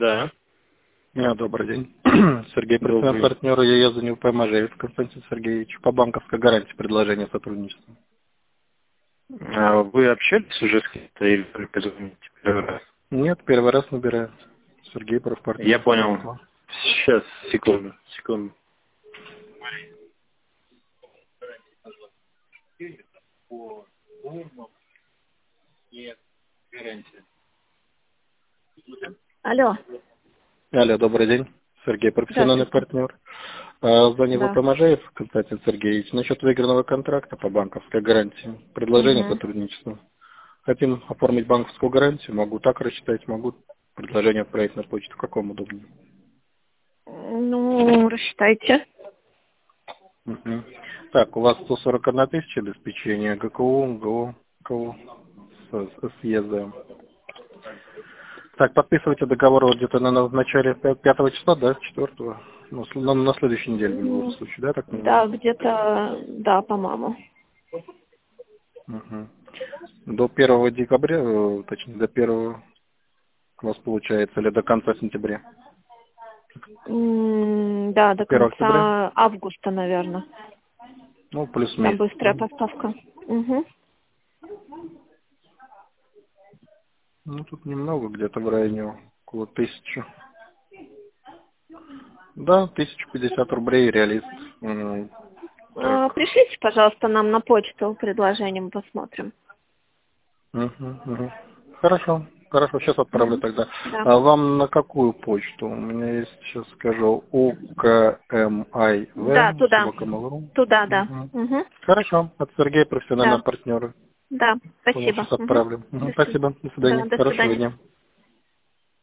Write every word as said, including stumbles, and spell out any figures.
Да. Да, добрый день. Сергей, профессиональный Добрый. партнер ЕЕ за НИУП Можаев Константин Сергеевич. По банковской гарантии предложение сотрудничества. А вы общались уже с кем-то или только звоните первый раз? Нет, первый раз набираю. Сергей, профпартнер. Я понял. Сейчас, секунду, секунду. Алло. Алло, добрый день. Сергей, профессиональный Здравствуйте. партнер. А, Звонит Да. ВП Можаев Константин Сергеевич. Насчет выигранного контракта по банковской гарантии. Предложение Угу. сотрудничества. Хотим оформить банковскую гарантию. Могу так рассчитать, могу предложение отправить на почту. Какому удобнее? Ну, рассчитайте. Мгм. Так, у вас сто сорок одна тысяча обеспечения ГКУ, МГУ, КУ с, с съездом. Так, подписывайте договор вот где-то на, на- в начале пя- пятого числа, да, четвертого, ну, с- на, на следующей неделе в любом М, случае, да, так Да, понимаю? где-то, да, по-моему. Мгм. До первого декабря, э, точнее, до первого у вас получается, или до конца сентября? М, Да, до первого октября? конца августа, наверное. Ну, плюс Там месяц, быстрая да? поставка. Угу. Ну, тут немного, где-то в районе около тысячи. Да, тысяча пятьдесят рублей, реалист. М, Так. Пришлите, пожалуйста, нам на почту предложение, мы посмотрим. Мгм, мгм. Хорошо, хорошо, сейчас отправлю Угу. тогда. Да. А вам на какую почту? У меня есть, сейчас скажу, Да, укмив, туда. собака mail точка ру. Туда, да. Мгм. Угу. Хорошо, от Сергея, Да. профессионального партнера. Да. Понял, Спасибо. сейчас Угу. отправлю. Мгм, До свидания. спасибо, до Да, свидания, до хорошего свидания. дня.